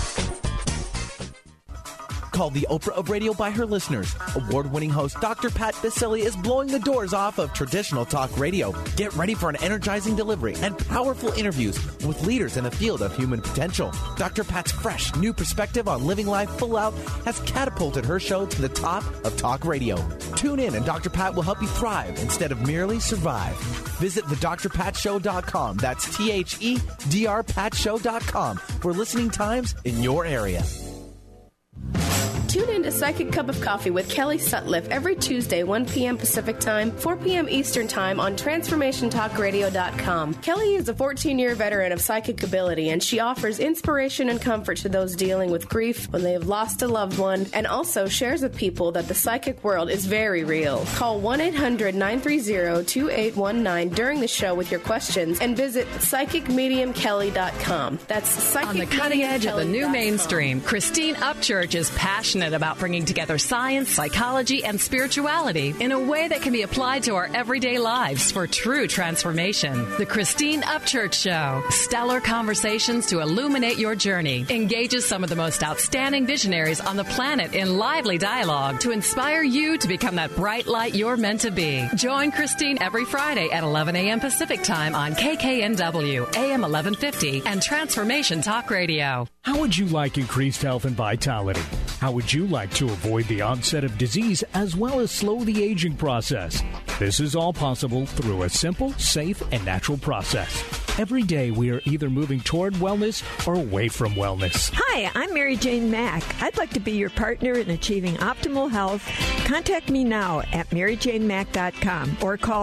Called the Oprah of radio by her listeners. Award-winning host Dr. Pat Baccili is blowing the doors off of traditional talk radio. Get ready for an energizing delivery and powerful interviews with leaders in the field of human potential. Dr. Pat's fresh, new perspective on living life full out has catapulted her show to the top of talk radio. Tune in and Dr. Pat will help you thrive instead of merely survive. Visit thedrpatshow.com. That's THEDRPatShow.com for listening times in your area. Tune in to Psychic Cup of Coffee with Kelly Sutliff every Tuesday, 1 p.m. Pacific Time, 4 p.m. Eastern Time on TransformationTalkRadio.com. Kelly is a 14-year veteran of psychic ability, and she offers inspiration and comfort to those dealing with grief when they have lost a loved one, and also shares with people that the psychic world is very real. Call 1-800-930-2819 during the show with your questions, and visit PsychicMediumKelly.com. That's On the cutting edge of the new mainstream, Christine Upchurch is passionate about bringing together science, psychology, and spirituality in a way that can be applied to our everyday lives for true transformation. The Christine Upchurch Show. Stellar conversations to illuminate your journey. Engages some of the most outstanding visionaries on the planet in lively dialogue to inspire you to become that bright light you're meant to be. Join Christine every Friday at 11 a.m. Pacific Time on KKNW, AM 1150, and Transformation Talk Radio. How would you like increased health and vitality? How would you like to avoid the onset of disease as well as slow the aging process? This is all possible through a simple, safe, and natural process. Every day we are either moving toward wellness or away from wellness. Hi, I'm Mary Jane Mack. I'd like to be your partner in achieving optimal health. Contact me now at MaryJaneMack.com or call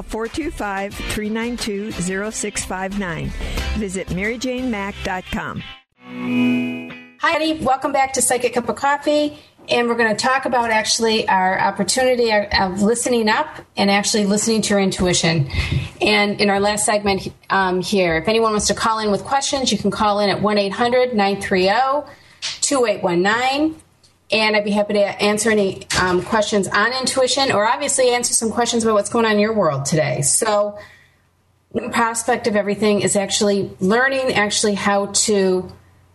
425-392-0659. Visit MaryJaneMack.com. Hi, welcome back to Psychic Cup of Coffee, and we're going to talk about actually our opportunity of listening up and actually listening to your intuition. And in our last segment here, if anyone wants to call in with questions, you can call in at 1-800-930-2819, and I'd be happy to answer any questions on intuition or obviously answer some questions about what's going on in your world today. So one prospect of everything is actually learning how to.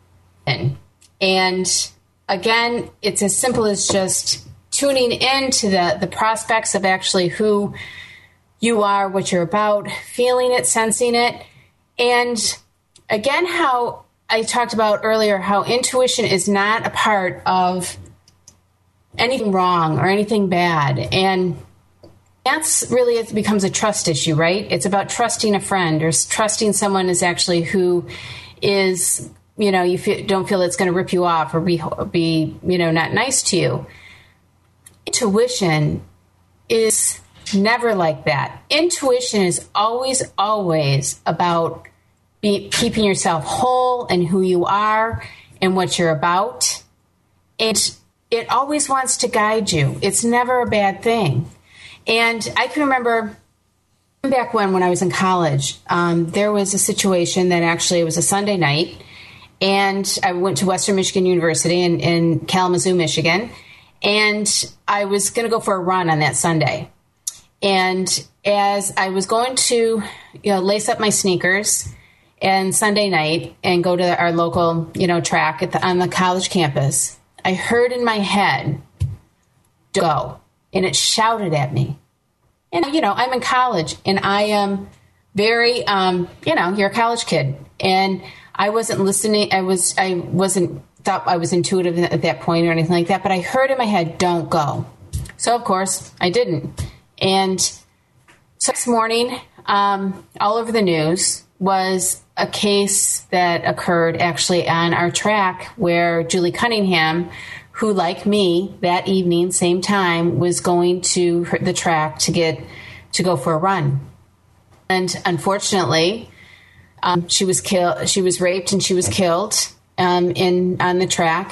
And again, it's as simple as just tuning in to the prospects of actually who you are, what you're about, feeling it, sensing it. And again, how I talked about earlier, how intuition is not a part of anything wrong or anything bad. And that's really, it becomes a trust issue, right? It's about trusting a friend or trusting someone is actually who is, you know, don't feel it's going to rip you off or be not nice to you. Intuition is never like that. Intuition is always about keeping yourself whole and who you are and what you're about. And it always wants to guide you. It's never a bad thing. And I can remember back when I was in college, there was a situation that actually it was a Sunday night. And I went to Western Michigan University in Kalamazoo, Michigan, and I was going to go for a run on that Sunday. And as I was going to, lace up my sneakers and Sunday night and go to our local, track on the college campus, I heard in my head, "Go," and it shouted at me. And I'm in college, and I am very, you're a college kid, and I wasn't listening. I wasn't thought I was intuitive at that point or anything like that, but I heard in my head, "Don't go." So of course I didn't. And so next morning, all over the news was a case that occurred actually on our track where Julie Cunningham, who like me that evening, same time, was going to the track to go for a run. And unfortunately, she was killed. She was raped and she was killed on the track.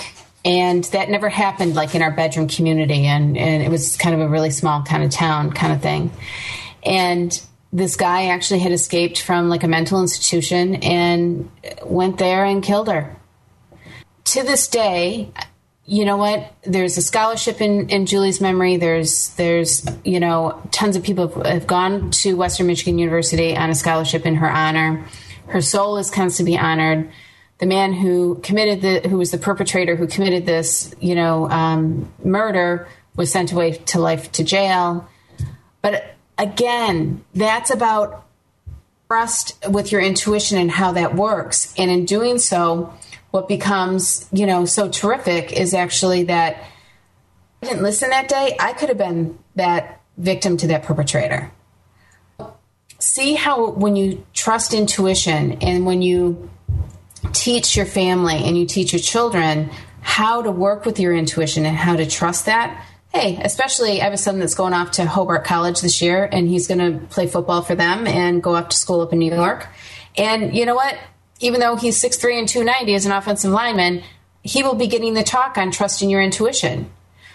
And that never happened like in our bedroom community. And it was kind of a really small kind of town kind of thing. And this guy actually had escaped from like a mental institution and went there and killed her. To this day, you know what? There's a scholarship in Julie's memory. There's tons of people have gone to Western Michigan University on a scholarship in her honor. Her soul is constantly honored. The man who who was the perpetrator who committed this, murder, was sent away to life to jail. But again, that's about trust with your intuition and how that works. And in doing so, what becomes, so terrific is actually that I didn't listen that day. I could have been that victim to that perpetrator. See how when you trust intuition and when you teach your family and you teach your children how to work with your intuition and how to trust that. Hey, especially I have a son that's going off to Hobart College this year, and he's going to play football for them and go off to school up in New York. And you know what? Even though he's 6'3" and 290 as an offensive lineman, he will be getting the talk on trusting your intuition.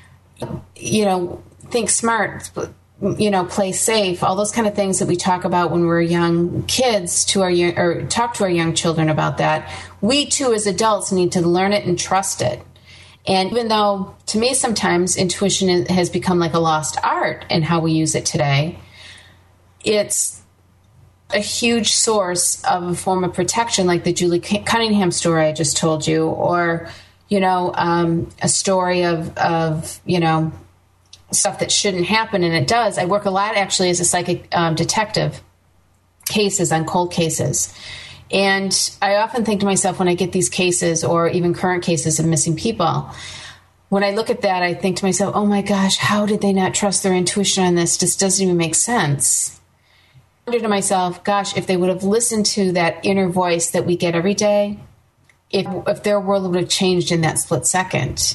Think smart, play safe, all those kind of things that we talk about when we're young kids or talk to our young children about that. We too, as adults, need to learn it and trust it. And even though to me sometimes intuition has become like a lost art in how we use it today, it's a huge source of a form of protection, like the Julie Cunningham story I just told you, or, a story of stuff that shouldn't happen, and it does. I work a lot actually as a psychic detective, on cold cases. And I often think to myself when I get these cases or even current cases of missing people, when I look at that, I think to myself, oh my gosh, how did they not trust their intuition on this? Just doesn't even make sense. I wonder to myself, gosh, if they would have listened to that inner voice that we get every day, if their world would have changed in that split second.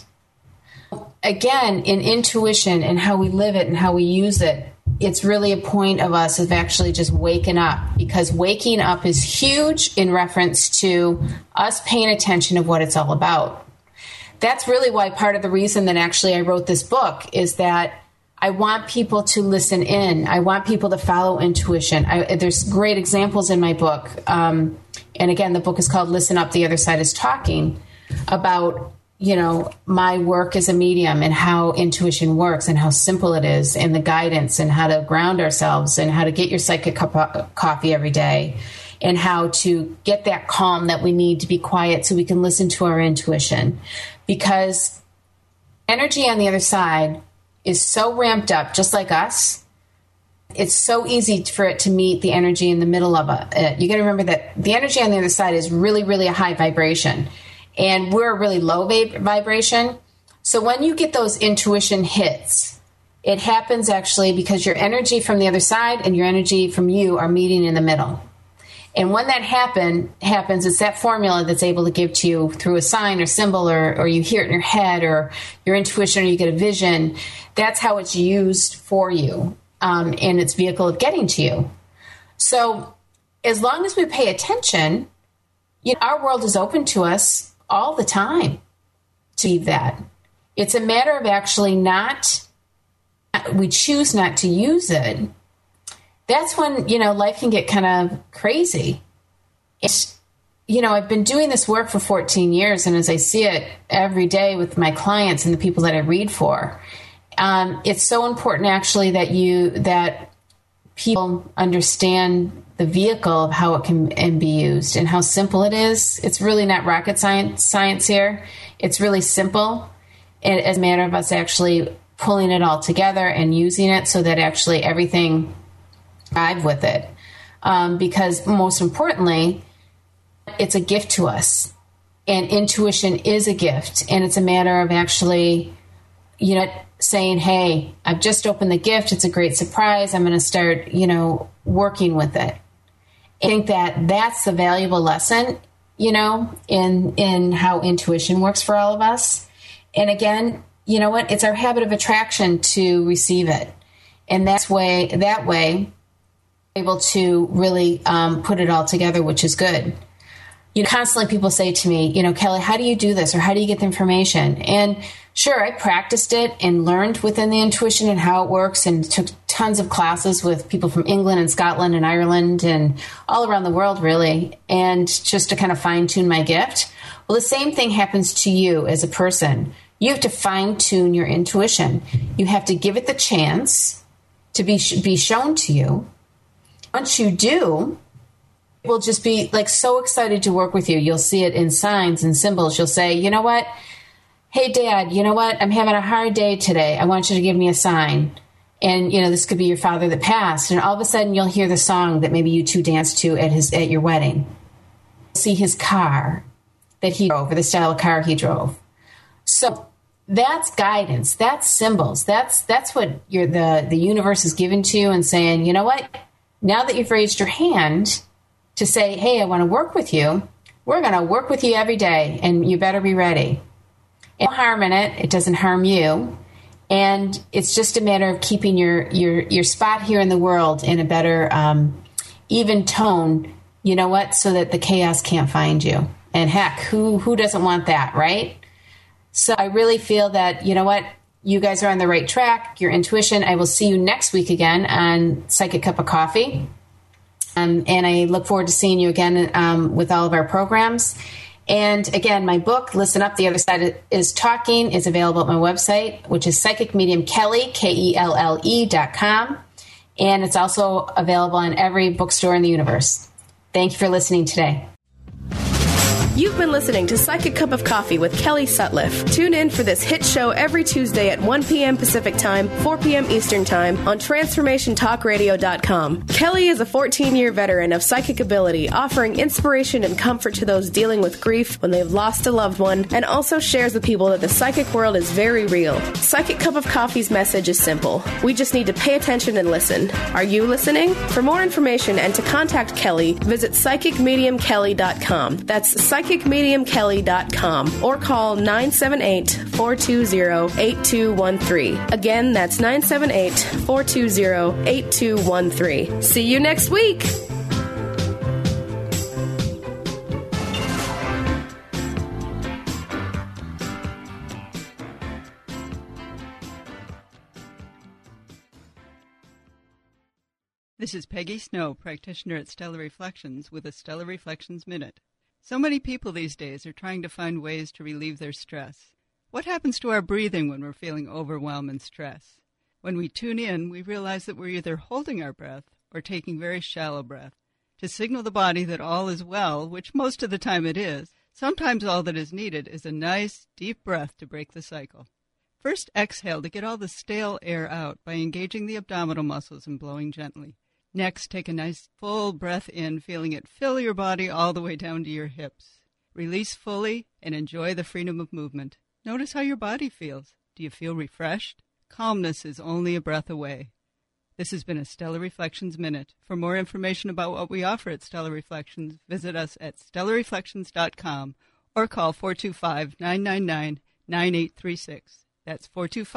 Again, in intuition and how we live it and how we use it, it's really a point of us of actually just waking up, because waking up is huge in reference to us paying attention of what it's all about. That's really why part of the reason that actually I wrote this book is that I want people to listen in. I want people to follow intuition. There's great examples in my book. And again, the book is called Listen Up, The Other Side is Talking, about my work as a medium and how intuition works and how simple it is, and the guidance and how to ground ourselves and how to get your psychic cup of coffee every day and how to get that calm that we need to be quiet so we can listen to our intuition. Because energy on the other side is so ramped up, just like us. It's so easy for it to meet the energy in the middle of it. You got to remember that the energy on the other side is really, really a high vibration. And we're a really low vibration. So when you get those intuition hits, it happens actually because your energy from the other side and your energy from you are meeting in the middle. And when that happens, it's that formula that's able to give to you through a sign or symbol, or you hear it in your head, or your intuition, or you get a vision. That's how it's used for you in its vehicle of getting to you. So as long as we pay attention, our world is open to us all the time to see that. It's a matter of actually we choose not to use it. That's when, life can get kind of crazy. I've been doing this work for 14 years, and as I see it every day with my clients and the people that I read for, it's so important actually that people understand the vehicle of how it can be used and how simple it is. It's really not rocket science here. It's really simple. It's a matter of us actually pulling it all together and using it so that actually everything thrive with it. Because most importantly, it's a gift to us, and intuition is a gift. And it's a matter of actually, saying, hey, I've just opened the gift. It's a great surprise. I'm going to start, working with it. I think that's the valuable lesson, in how intuition works for all of us. And again, it's our habit of attraction to receive it. And that way, able to really put it all together, which is good. Constantly people say to me, Kelly, how do you do this? Or how do you get the information? And sure, I practiced it and learned within the intuition and how it works and took tons of classes with people from England and Scotland and Ireland and all around the world, really, and just to kind of fine tune my gift. Well, the same thing happens to you as a person. You have to fine tune your intuition. You have to give it the chance to be shown to you. Once you do, we'll just be like so excited to work with you. You'll see it in signs and symbols. You'll say, you know what? Hey, Dad, you know what? I'm having a hard day today. I want you to give me a sign. And, this could be your father that passed. And all of a sudden you'll hear the song that maybe you two danced to at your wedding. See his car that he drove, or the style of car he drove. So that's guidance. That's symbols. That's what the universe is giving to you and saying, you know what? Now that you've raised your hand to say, hey, I want to work with you, we're going to work with you every day, and you better be ready. No harm in it. It doesn't harm you. And it's just a matter of keeping your spot here in the world in a better, even tone, you know what, so that the chaos can't find you. And heck, who doesn't want that, right? So I really feel that, you know what, you guys are on the right track, your intuition. I will see you next week again on Psychic Cup of Coffee. And I look forward to seeing you again with all of our programs. And again, my book, Listen Up, The Other Side is Talking, is available at my website, which is Psychic Medium Kelly, KELLE.com. And it's also available on every bookstore in the universe. Thank you for listening today. You've been listening to Psychic Cup of Coffee with Kelly Sutliff. Tune in for this hit show every Tuesday at 1 p.m. Pacific Time, 4 p.m. Eastern Time on TransformationTalkRadio.com. Kelly is a 14-year veteran of psychic ability, offering inspiration and comfort to those dealing with grief when they've lost a loved one, and also shares with people that the psychic world is very real. Psychic Cup of Coffee's message is simple. We just need to pay attention and listen. Are you listening? For more information and to contact Kelly, visit PsychicMediumKelly.com. That's PsychicMediumKelly.com or call 978-420-8213. Again, that's 978-420-8213. See you next week. This is Peggy Snow, practitioner at Stellar Reflections, with a Stellar Reflections Minute. So many people these days are trying to find ways to relieve their stress. What happens to our breathing when we're feeling overwhelm and stress? When we tune in, we realize that we're either holding our breath or taking very shallow breath to signal the body that all is well, which most of the time it is. Sometimes all that is needed is a nice, deep breath to break the cycle. First, exhale to get all the stale air out by engaging the abdominal muscles and blowing gently. Next, take a nice full breath in, feeling it fill your body all the way down to your hips. Release fully and enjoy the freedom of movement. Notice how your body feels. Do you feel refreshed? Calmness is only a breath away. This has been a Stellar Reflections Minute. For more information about what we offer at Stellar Reflections, visit us at stellarreflections.com or call 425-999-9836. That's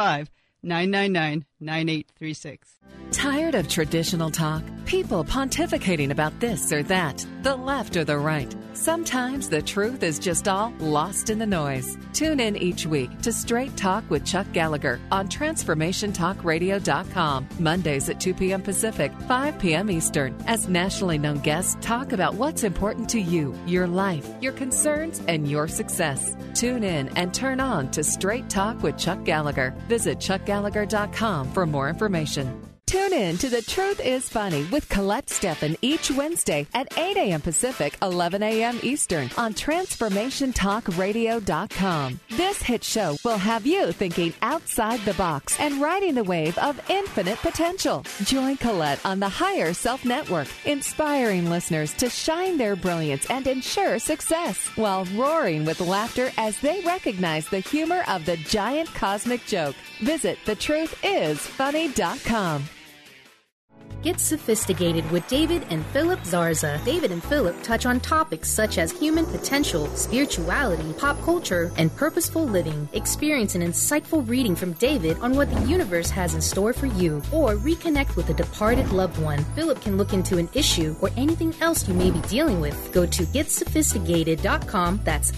425-999-9836. Tired of traditional talk? People pontificating about this or that, the left or the right. Sometimes the truth is just all lost in the noise. Tune in each week to Straight Talk with Chuck Gallagher on TransformationTalkRadio.com. Mondays at 2 p.m. Pacific, 5 p.m. Eastern, as nationally known guests talk about what's important to you, your life, your concerns, and your success. Tune in and turn on to Straight Talk with Chuck Gallagher. Visit ChuckGallagher.com for more information. Tune in to The Truth is Funny with Colette Steffen each Wednesday at 8 a.m. Pacific, 11 a.m. Eastern on TransformationTalkRadio.com. This hit show will have you thinking outside the box and riding the wave of infinite potential. Join Colette on the Higher Self Network, inspiring listeners to shine their brilliance and ensure success while roaring with laughter as they recognize the humor of the giant cosmic joke. Visit TheTruthIsFunny.com. Get Sophisticated with David and Philip Zarza. David and Philip touch on topics such as human potential, spirituality, pop culture, and purposeful living. Experience an insightful reading from David on what the universe has in store for you, or reconnect with a departed loved one. Philip can look into an issue or anything else you may be dealing with. Go to GetSophisticated.com. That's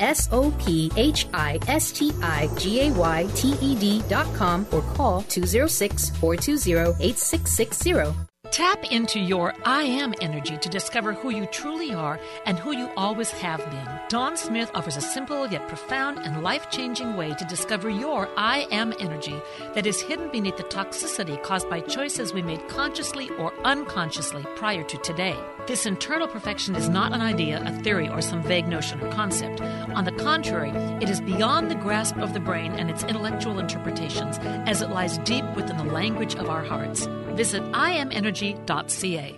SOPHISTIGAYTED.com or call 206-420-8660. Tap into your I Am energy to discover who you truly are and who you always have been. Dawn Smith offers a simple yet profound and life-changing way to discover your I Am energy that is hidden beneath the toxicity caused by choices we made consciously or unconsciously prior to today. This internal perfection is not an idea, a theory, or some vague notion or concept. On the contrary, it is beyond the grasp of the brain and its intellectual interpretations, as it lies deep within the language of our hearts. Visit IamEnergy.ca.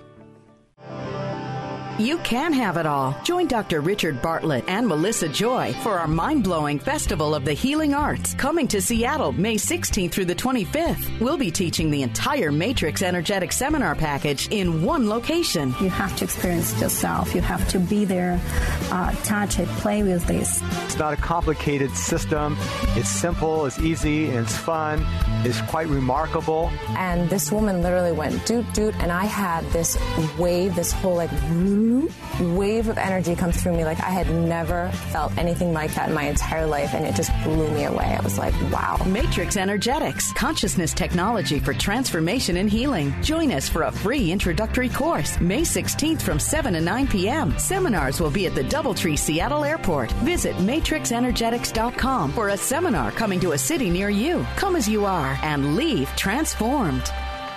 You can have it all. Join Dr. Richard Bartlett and Melissa Joy for our mind-blowing Festival of the Healing Arts, coming to Seattle May 16th through the 25th. We'll be teaching the entire Matrix Energetic Seminar package in one location. You have to experience it yourself. You have to be there, touch it, play with this. It's not a complicated system. It's simple, it's easy, and it's fun. It's quite remarkable. And this woman literally went doot, doot, and I had this wave, this whole wave of energy come through me like I had never felt anything like that in my entire life, and it just blew me away. I was like, wow. Matrix Energetics, consciousness technology for transformation and healing. Join us for a free introductory course, May 16th from 7 to 9 p.m. Seminars will be at the DoubleTree Seattle Airport. Visit matrixenergetics.com for a seminar coming to a city near you. Come as you are and leave transformed.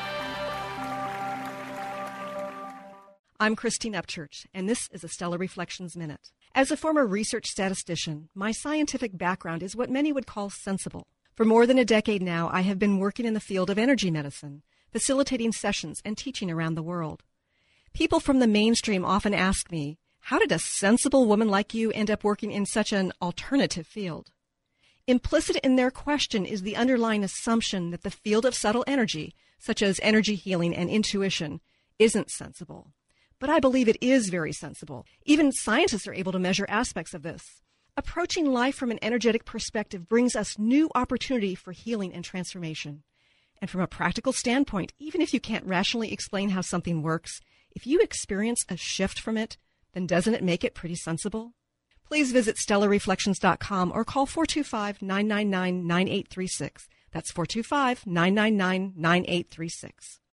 I'm Christine Upchurch, and this is a Stellar Reflections Minute. As a former research statistician, my scientific background is what many would call sensible. For more than a decade now, I have been working in the field of energy medicine, facilitating sessions and teaching around the world. People from the mainstream often ask me, how did a sensible woman like you end up working in such an alternative field? Implicit in their question is the underlying assumption that the field of subtle energy, such as energy healing and intuition, isn't sensible. But I believe it is very sensible. Even scientists are able to measure aspects of this. Approaching life from an energetic perspective brings us new opportunity for healing and transformation. And from a practical standpoint, even if you can't rationally explain how something works, if you experience a shift from it, then doesn't it make it pretty sensible? Please visit StellarReflections.com or call 425-999-9836. That's 425-999-9836.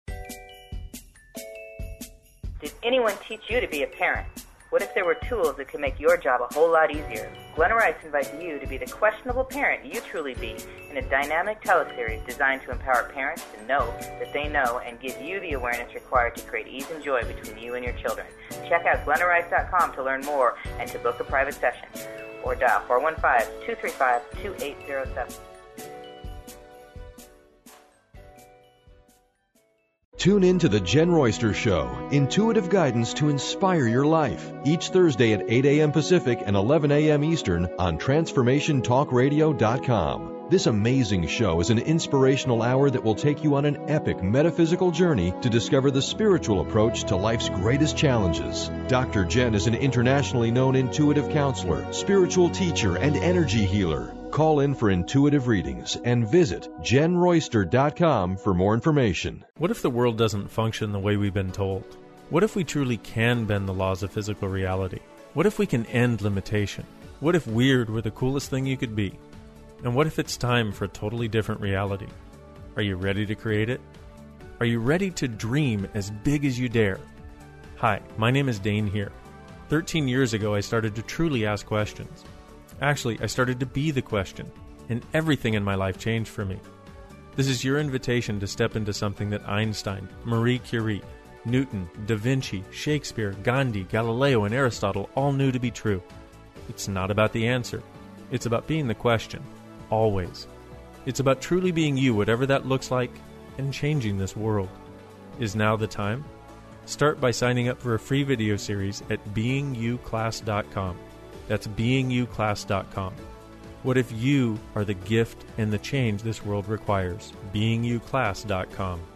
Did anyone teach you to be a parent? What if there were tools that could make your job a whole lot easier? Glenna Rice invites you to be the questionable parent you truly be in a dynamic teleseries designed to empower parents to know that they know and give you the awareness required to create ease and joy between you and your children. Check out GlennaRice.com to learn more and to book a private session. Or dial 415-235-2807. Tune in to The Jen Royster Show, intuitive guidance to inspire your life, each Thursday at 8 a.m. Pacific and 11 a.m. Eastern on TransformationTalkRadio.com. This amazing show is an inspirational hour that will take you on an epic metaphysical journey to discover the spiritual approach to life's greatest challenges. Dr. Jen is an internationally known intuitive counselor, spiritual teacher, and energy healer. Call in for intuitive readings and visit JenRoyster.com for more information. What if the world doesn't function the way we've been told? What if we truly can bend the laws of physical reality? What if we can end limitation? What if weird were the coolest thing you could be? And what if it's time for a totally different reality? Are you ready to create it? Are you ready to dream as big as you dare? Hi, my name is Dane here. 13 years ago, I started to truly ask questions. Actually, I started to be the question, and everything in my life changed for me. This is your invitation to step into something that Einstein, Marie Curie, Newton, Da Vinci, Shakespeare, Gandhi, Galileo, and Aristotle all knew to be true. It's not about the answer. It's about being the question, always. It's about truly being you, whatever that looks like, and changing this world. Is now the time? Start by signing up for a free video series at beingyouclass.com. That's beingyouclass.com. What if you are the gift and the change this world requires? beingyouclass.com.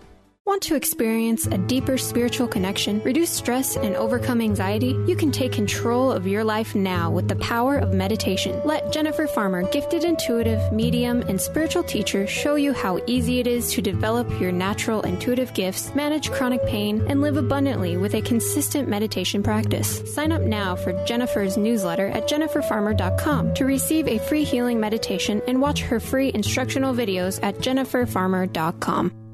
Want to experience a deeper spiritual connection, reduce stress, and overcome anxiety? You can take control of your life now with the power of meditation. Let Jennifer Farmer, gifted intuitive, medium, and spiritual teacher, show you how easy it is to develop your natural intuitive gifts, manage chronic pain, and live abundantly with a consistent meditation practice. Sign up now for Jennifer's newsletter at jenniferfarmer.com to receive a free healing meditation and watch her free instructional videos at jenniferfarmer.com.